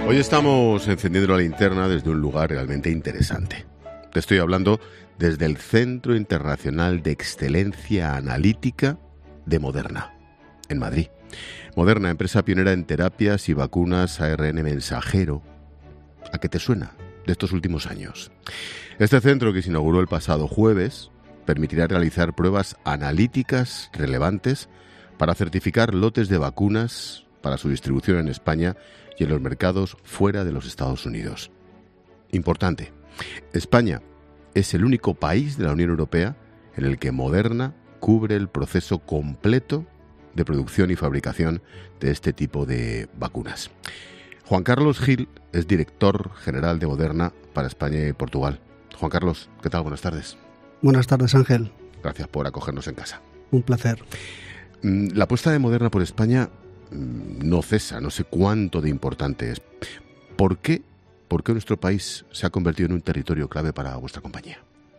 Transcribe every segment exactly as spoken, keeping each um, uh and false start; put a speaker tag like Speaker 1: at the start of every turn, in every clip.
Speaker 1: Hoy estamos encendiendo la linterna desde un lugar realmente interesante. Te estoy hablando desde el Centro Internacional de Excelencia Analítica de Moderna, en Madrid. Moderna, empresa pionera en terapias y vacunas A R N mensajero. ¿A qué te suena de estos últimos años? Este centro, que se inauguró el pasado jueves, permitirá realizar pruebas analíticas relevantes para certificar lotes de vacunas para su distribución en España y en los mercados fuera de los Estados Unidos. Importante, España es el único país de la Unión Europea en el que Moderna cubre el proceso completo de producción y fabricación de este tipo de vacunas. Juan Carlos Gil es director general de Moderna para España y Portugal. Juan Carlos, ¿qué tal? Buenas tardes.
Speaker 2: Buenas tardes, Ángel.
Speaker 1: Gracias por acogernos en casa.
Speaker 2: Un placer.
Speaker 1: La apuesta de Moderna por España no cesa, no sé cuánto de importante es. ¿Por qué, ¿Por qué nuestro país se ha convertido en un territorio clave para vuestra compañía?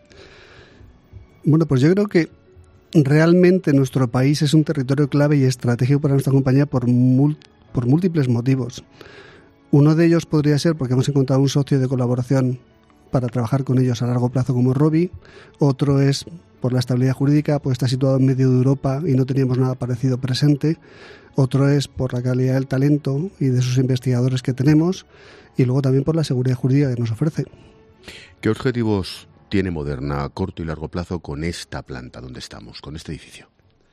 Speaker 2: Bueno, pues yo creo que realmente nuestro país es un territorio clave y estratégico para nuestra compañía por, mul- por múltiples motivos. Uno de ellos podría ser porque hemos encontrado un socio de colaboración para trabajar con ellos a largo plazo como Rovi. Otro es por la estabilidad jurídica, pues está situado en medio de Europa y no teníamos nada parecido presente. Otro es por la calidad del talento y de sus investigadores que tenemos, y luego también por la seguridad jurídica que nos ofrece.
Speaker 1: ¿Qué objetivos tiene Moderna a corto y largo plazo con esta planta donde estamos, con este edificio?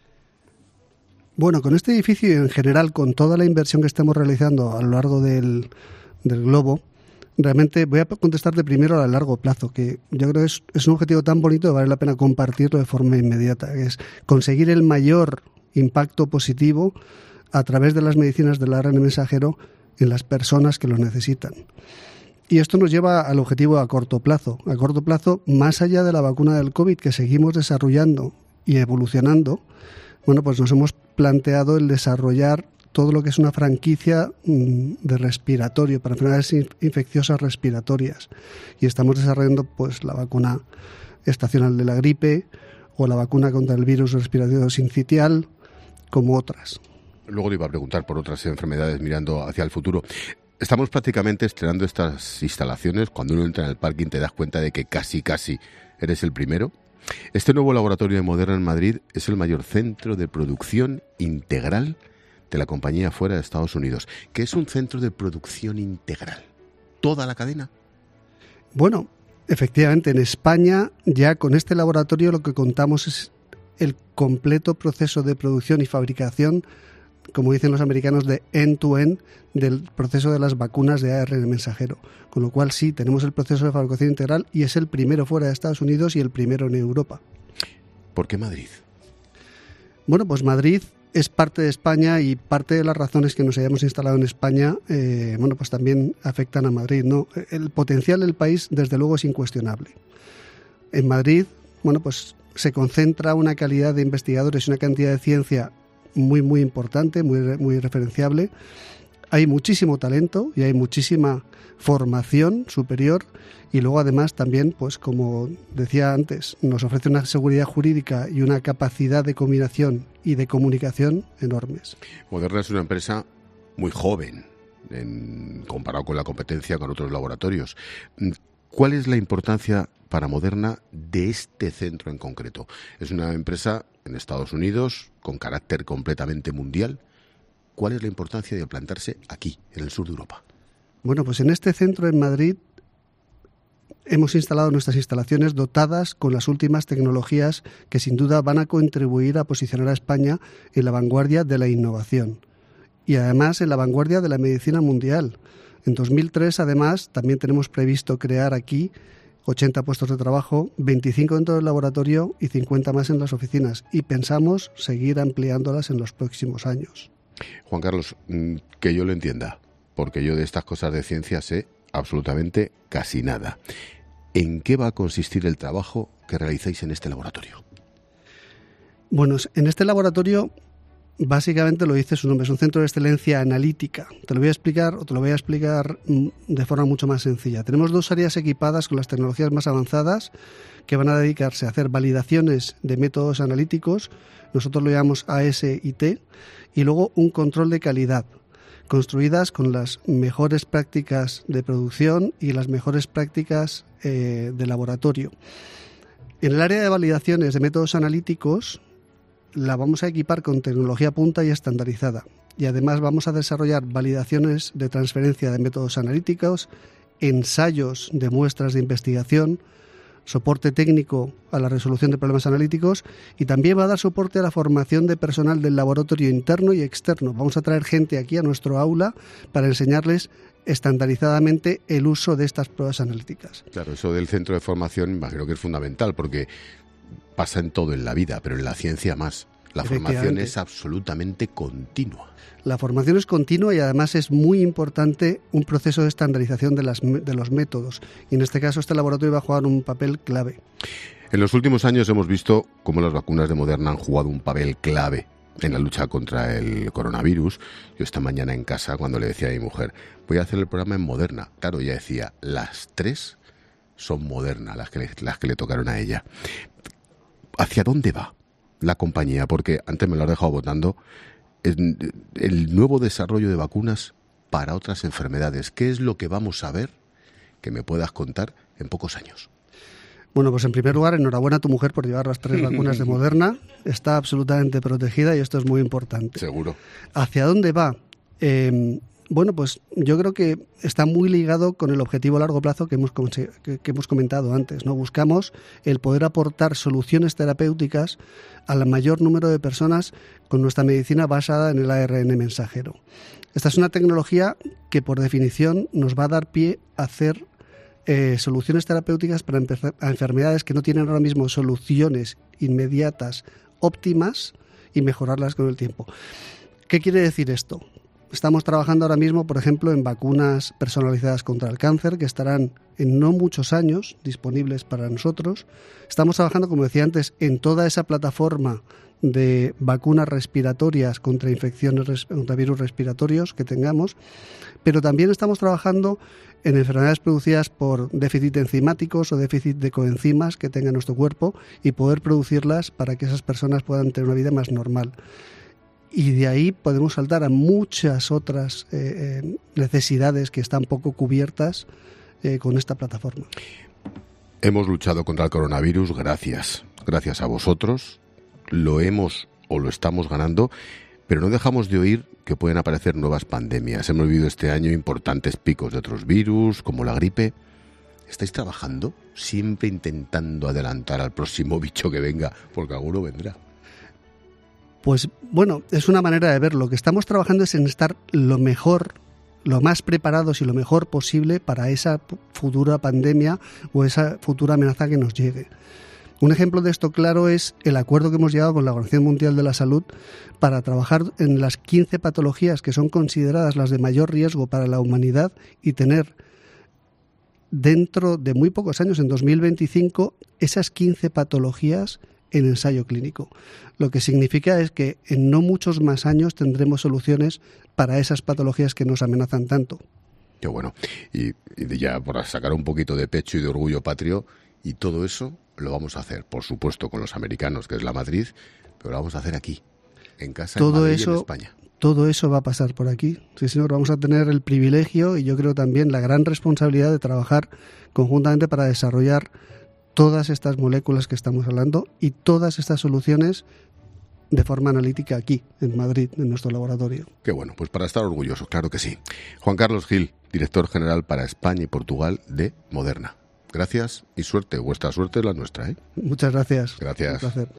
Speaker 2: Bueno, con este edificio y en general con toda la inversión que estamos realizando a lo largo del, del globo, realmente voy a contestarte primero a largo plazo, que yo creo que es, es un objetivo tan bonito que vale la pena compartirlo de forma inmediata, que es conseguir el mayor impacto positivo a través de las medicinas del A R N mensajero en las personas que lo necesitan. Y esto nos lleva al objetivo a corto plazo. A corto plazo, más allá de la vacuna del COVID que seguimos desarrollando y evolucionando, bueno, pues nos hemos planteado el desarrollar todo lo que es una franquicia de respiratorio, para enfermedades infecciosas respiratorias. Y estamos desarrollando pues la vacuna estacional de la gripe o la vacuna contra el virus respiratorio sincitial, como otras.
Speaker 1: Luego le iba a preguntar por otras enfermedades mirando hacia el futuro. Estamos prácticamente estrenando estas instalaciones. Cuando uno entra en el parking te das cuenta de que casi, casi eres el primero. Este nuevo laboratorio de Moderna en Madrid es el mayor centro de producción integral de la compañía fuera de Estados Unidos. ¿Qué es un centro de producción integral? ¿Toda la cadena?
Speaker 2: Bueno, efectivamente, en España ya con este laboratorio lo que contamos es el completo proceso de producción y fabricación, como dicen los americanos, de end-to-end del proceso de las vacunas de A R N mensajero. Con lo cual sí, tenemos el proceso de fabricación integral y es el primero fuera de Estados Unidos y el primero en Europa.
Speaker 1: ¿Por qué Madrid?
Speaker 2: Bueno, pues Madrid es parte de España y parte de las razones que nos hayamos instalado en España, eh, bueno, pues también afectan a Madrid, ¿no? El potencial del país, desde luego, es incuestionable. En Madrid, bueno, pues se concentra una calidad de investigadores y una cantidad de ciencia muy, muy importante, muy, muy referenciable. Hay muchísimo talento y hay muchísima formación superior y luego además también, pues como decía antes, nos ofrece una seguridad jurídica y una capacidad de combinación y de comunicación enormes.
Speaker 1: Moderna es una empresa muy joven en, comparado con la competencia con otros laboratorios. ¿Cuál es la importancia para Moderna de este centro en concreto? Es una empresa en Estados Unidos con carácter completamente mundial. ¿Cuál es la importancia de plantarse aquí, en el sur de Europa?
Speaker 2: Bueno, pues en este centro en Madrid hemos instalado nuestras instalaciones dotadas con las últimas tecnologías que sin duda van a contribuir a posicionar a España en la vanguardia de la innovación y además en la vanguardia de la medicina mundial. En dos mil tres, además, también tenemos previsto crear aquí ochenta puestos de trabajo, veinticinco dentro del laboratorio y cincuenta más en las oficinas. Y pensamos seguir ampliándolas en los próximos años.
Speaker 1: Juan Carlos, que yo lo entienda, porque yo de estas cosas de ciencia sé absolutamente casi nada. ¿En qué va a consistir el trabajo que realizáis en este laboratorio?
Speaker 2: Bueno, en este laboratorio básicamente lo dice su nombre, es un centro de excelencia analítica. Te lo voy a explicar o te lo voy a explicar de forma mucho más sencilla. Tenemos dos áreas equipadas con las tecnologías más avanzadas que van a dedicarse a hacer validaciones de métodos analíticos, nosotros lo llamamos A S y T, y luego un control de calidad. construidas con las mejores prácticas de producción y las mejores prácticas eh, de laboratorio. En el área de validaciones de métodos analíticos la vamos a equipar con tecnología punta y estandarizada. Y además vamos a desarrollar validaciones de transferencia de métodos analíticos, ensayos de muestras de investigación, soporte técnico a la resolución de problemas analíticos y también va a dar soporte a la formación de personal del laboratorio interno y externo. Vamos a traer gente aquí a nuestro aula para enseñarles estandarizadamente el uso de estas pruebas analíticas.
Speaker 1: Claro, eso del centro de formación imagino que es fundamental porque pasa en todo en la vida, pero en la ciencia más. La formación es absolutamente continua.
Speaker 2: La formación es continua y además es muy importante un proceso de estandarización de, las, de los métodos. Y en este caso este laboratorio va a jugar un papel clave.
Speaker 1: En los últimos años hemos visto cómo las vacunas de Moderna han jugado un papel clave en la lucha contra el coronavirus. Yo esta mañana en casa, cuando le decía a mi mujer, voy a hacer el programa en Moderna. Claro, ella decía, las tres son Moderna, las que le, las que le tocaron a ella. ¿Hacia dónde va la compañía? Porque antes me lo has dejado votando. El nuevo desarrollo de vacunas para otras enfermedades. ¿Qué es lo que vamos a ver que me puedas contar en pocos años?
Speaker 2: Bueno, pues en primer lugar, enhorabuena a tu mujer por llevar las tres vacunas de Moderna. Está absolutamente protegida y esto es muy importante.
Speaker 1: Seguro.
Speaker 2: ¿Hacia dónde va? Eh, bueno, pues yo creo que está muy ligado con el objetivo a largo plazo que hemos, que, que hemos comentado antes, ¿no? Buscamos el poder aportar soluciones terapéuticas al mayor número de personas con nuestra medicina basada en el A R N mensajero. Esta es una tecnología que, por definición, nos va a dar pie a hacer eh, soluciones terapéuticas para a enfermedades que no tienen ahora mismo soluciones inmediatas óptimas y mejorarlas con el tiempo. ¿Qué quiere decir esto? Estamos trabajando ahora mismo, por ejemplo, en vacunas personalizadas contra el cáncer que estarán en no muchos años disponibles para nosotros. Estamos trabajando, como decía antes, en toda esa plataforma de vacunas respiratorias contra infecciones, contra virus respiratorios que tengamos, pero también estamos trabajando en enfermedades producidas por déficit enzimáticos o déficit de coenzimas que tenga nuestro cuerpo y poder producirlas para que esas personas puedan tener una vida más normal. Y de ahí podemos saltar a muchas otras eh, eh, necesidades que están poco cubiertas eh, con esta plataforma.
Speaker 1: Hemos luchado contra el coronavirus gracias, gracias a vosotros. Lo hemos o lo estamos ganando, pero no dejamos de oír que pueden aparecer nuevas pandemias. Hemos vivido este año importantes picos de otros virus, como la gripe. ¿Estáis trabajando? Siempre intentando adelantar al próximo bicho que venga, porque alguno vendrá.
Speaker 2: Pues bueno, es una manera de verlo. Lo que estamos trabajando es en estar lo mejor, lo más preparados y lo mejor posible para esa futura pandemia o esa futura amenaza que nos llegue. Un ejemplo de esto claro es el acuerdo que hemos llegado con la Organización Mundial de la Salud para trabajar en las quince patologías que son consideradas las de mayor riesgo para la humanidad y tener dentro de muy pocos años, en dos mil veinticinco, esas quince patologías en ensayo clínico. Lo que significa es que en no muchos más años tendremos soluciones para esas patologías que nos amenazan tanto.
Speaker 1: Qué bueno. Y, y ya por sacar un poquito de pecho y de orgullo patrio, y todo eso lo vamos a hacer, por supuesto, con los americanos, que es la matriz, pero lo vamos a hacer aquí, en casa,
Speaker 2: todo
Speaker 1: en Madrid
Speaker 2: eso,
Speaker 1: y en España.
Speaker 2: Todo eso va a pasar por aquí. Sí, señor, vamos a tener el privilegio y yo creo también la gran responsabilidad de trabajar conjuntamente para desarrollar todas estas moléculas que estamos hablando y todas estas soluciones de forma analítica aquí, en Madrid, en nuestro laboratorio.
Speaker 1: Qué bueno, pues para estar orgullosos, claro que sí. Juan Carlos Gil, director general para España y Portugal de Moderna. Gracias y suerte. Vuestra suerte es la nuestra, ¿eh?
Speaker 2: Muchas gracias.
Speaker 1: Gracias.
Speaker 2: Un placer.